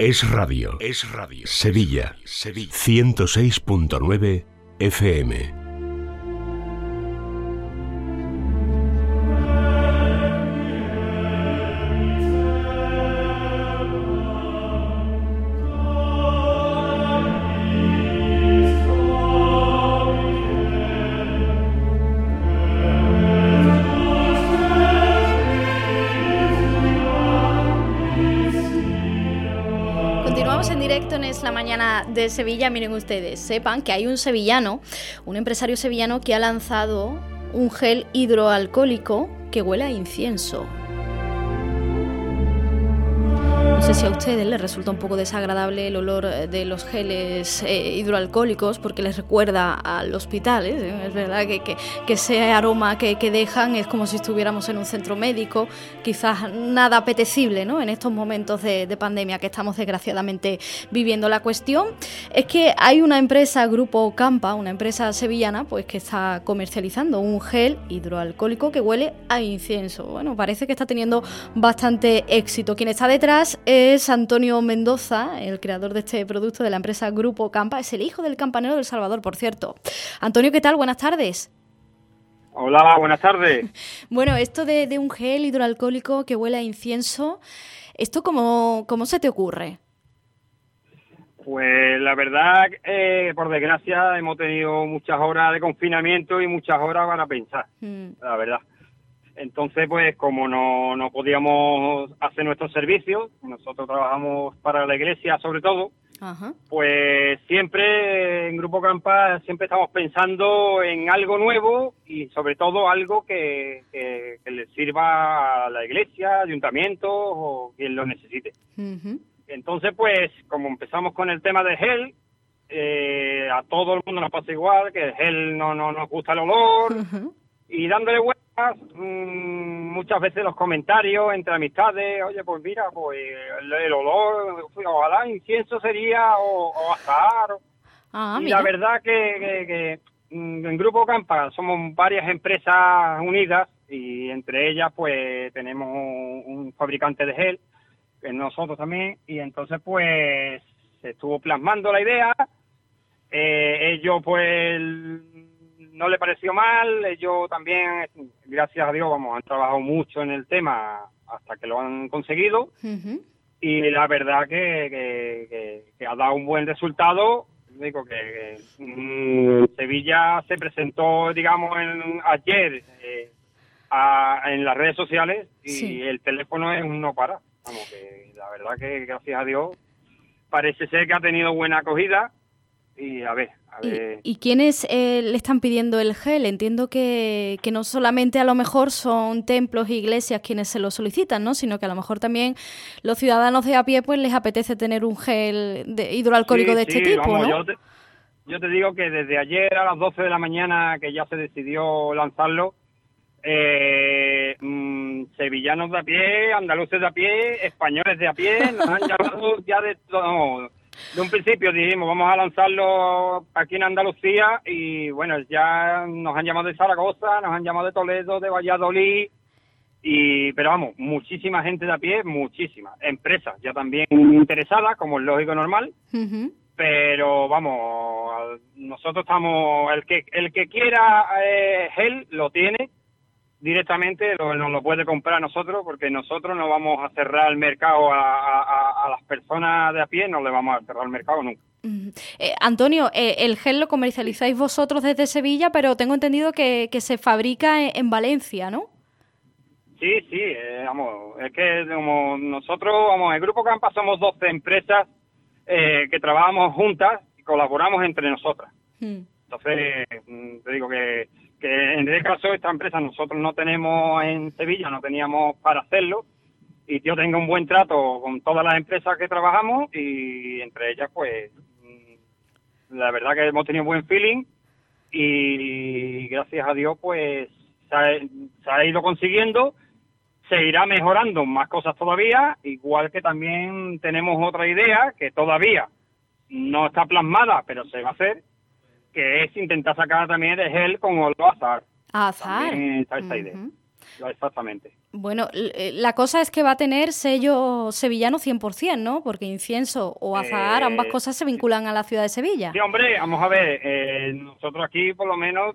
Es radio. Es radio. Sevilla. 106.9 FM. La mañana de Sevilla. Miren ustedes, sepan que hay un sevillano, un empresario sevillano que ha lanzado un gel hidroalcohólico que huele a incienso. No sé si a ustedes les resulta un poco desagradable el olor de los geles hidroalcohólicos porque les recuerda al hospital, ¿eh? Es verdad que ese aroma que dejan es como si estuviéramos en un centro médico, quizás nada apetecible, ¿no?, en estos momentos de pandemia que estamos desgraciadamente viviendo. La cuestión es que hay una empresa, Grupo Campa, una empresa sevillana, pues que está comercializando un gel hidroalcohólico que huele a incienso. Bueno, parece que está teniendo bastante éxito. Quien está detrás es Antonio Mendoza, el creador de este producto de la empresa Grupo Campa. Es el hijo del campanero del Salvador, por cierto. Antonio, ¿qué tal? Buenas tardes. Hola, buenas tardes. Bueno, esto de un gel hidroalcohólico que huele a incienso, ¿esto cómo se te ocurre? Pues la verdad, por desgracia, hemos tenido muchas horas de confinamiento y muchas horas para pensar, la verdad. Entonces, pues como no podíamos hacer nuestros servicios, nosotros trabajamos para la iglesia sobre todo, ajá, pues siempre en Grupo Campa siempre estamos pensando en algo nuevo y sobre todo algo que le sirva a la iglesia, ayuntamiento o quien lo necesite. Uh-huh. Entonces, pues como empezamos con el tema del gel, a todo el mundo nos pasa igual, que el gel no nos gusta el olor, uh-huh, y dándole vueltas, muchas veces los comentarios entre amistades, oye, pues mira, pues el olor, ojalá incienso sería o azahar. Y mira, la verdad que en Grupo Campa somos varias empresas unidas y entre ellas pues tenemos un fabricante de gel, que es nosotros también, y entonces pues se estuvo plasmando la idea, ellos pues no le pareció mal, ellos también, gracias a Dios, han trabajado mucho en el tema hasta que lo han conseguido, uh-huh, y la verdad que ha dado un buen resultado. Digo que Sevilla se presentó, digamos, ayer en las redes sociales y sí, el teléfono es un no para. Vamos, que la verdad que gracias a Dios parece ser que ha tenido buena acogida. Y a ver. ¿Y quiénes le están pidiendo el gel? Entiendo que no solamente a lo mejor son templos e iglesias quienes se lo solicitan, ¿no?, sino que a lo mejor también los ciudadanos de a pie pues les apetece tener un gel hidroalcohólico de este tipo, vamos, ¿no? Yo te digo que desde ayer a las 12 de la mañana que ya se decidió lanzarlo, sevillanos de a pie, andaluces de a pie, españoles de a pie, nos han llamado ya de todo. De un principio dijimos, vamos a lanzarlo aquí en Andalucía y bueno, ya nos han llamado de Zaragoza, nos han llamado de Toledo, de Valladolid, pero vamos, muchísima gente de a pie, muchísimas empresas ya también interesadas, como es lógico normal, uh-huh, pero vamos, nosotros estamos, el que quiera gel lo tiene directamente, nos lo puede comprar a nosotros, porque nosotros no vamos a cerrar el mercado a las personas de a pie, no le vamos a cerrar el mercado nunca. Antonio, el gel lo comercializáis vosotros desde Sevilla, pero tengo entendido que se fabrica en Valencia, ¿no? Sí, vamos, es que como nosotros, el Grupo Campa somos 12 empresas que trabajamos juntas y colaboramos entre nosotras. Entonces, te digo que en este caso esta empresa nosotros no tenemos en Sevilla, no teníamos para hacerlo, y yo tengo un buen trato con todas las empresas que trabajamos y entre ellas pues la verdad que hemos tenido buen feeling y gracias a Dios pues se ha ido consiguiendo, se irá mejorando más cosas todavía, igual que también tenemos otra idea que todavía no está plasmada pero se va a hacer, que es intentar sacar también de gel con olor a azahar. ¿Azahar? También está esta idea. Exactamente. Bueno, la cosa es que va a tener sello sevillano 100%, ¿no? Porque incienso o azahar, ambas cosas se vinculan a la ciudad de Sevilla. Sí, hombre, vamos a ver, nosotros aquí por lo menos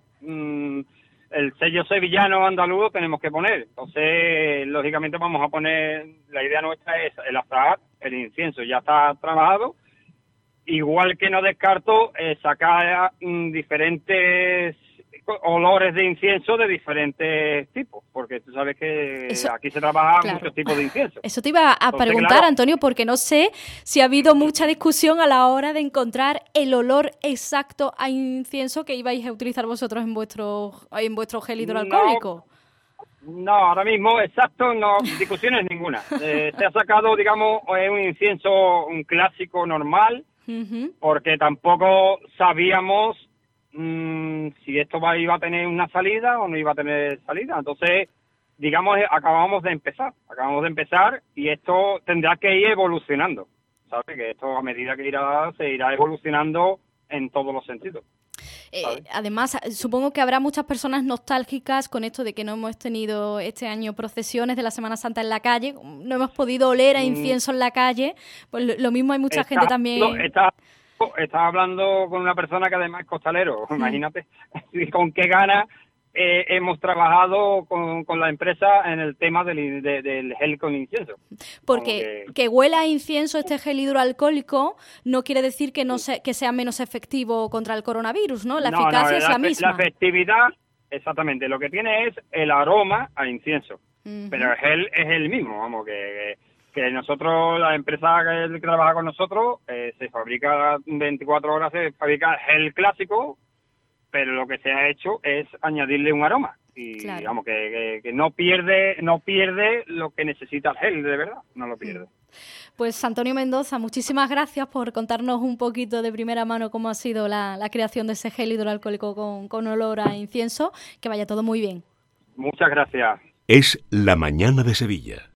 el sello sevillano andaluz lo tenemos que poner. Entonces, lógicamente vamos a poner, la idea nuestra es el azahar, el incienso ya está trabajado. Igual que no descarto sacar diferentes olores de incienso de diferentes tipos, porque tú sabes que aquí se trabaja muchos tipos de incienso. Eso te iba a preguntar, claro, Antonio, porque no sé si ha habido mucha discusión a la hora de encontrar el olor exacto a incienso que ibais a utilizar vosotros en vuestro gel hidroalcohólico. No, ahora mismo exacto, no, discusiones ninguna. Se ha sacado, digamos, un incienso, un clásico normal, porque tampoco sabíamos si esto iba a tener una salida o no iba a tener salida. Entonces, digamos, acabamos de empezar y esto tendrá que ir evolucionando, ¿sabes? Que esto a medida que se irá evolucionando en todos los sentidos. Además, supongo que habrá muchas personas nostálgicas con esto de que no hemos tenido este año procesiones de la Semana Santa en la calle, no hemos podido oler a incienso en la calle, pues lo mismo hay mucha gente también... Estaba hablando con una persona que además es costalero, imagínate con qué ganas hemos trabajado con la empresa en el tema del gel con incienso. Porque que huela a incienso este gel hidroalcohólico no quiere decir que que sea menos efectivo contra el coronavirus, ¿no? La eficacia es la misma. La efectividad, exactamente, lo que tiene es el aroma a incienso, pero el gel es el mismo, vamos, que nosotros, la empresa que trabaja con nosotros, se fabrica 24 horas, se fabrica gel clásico, pero lo que se ha hecho es añadirle un aroma. Y claro, digamos que no pierde lo que necesita el gel, de verdad, no lo pierde. Pues Antonio Mendoza, muchísimas gracias por contarnos un poquito de primera mano cómo ha sido la creación de ese gel hidroalcohólico con olor a incienso. Que vaya todo muy bien. Muchas gracias. Es La Mañana de Sevilla.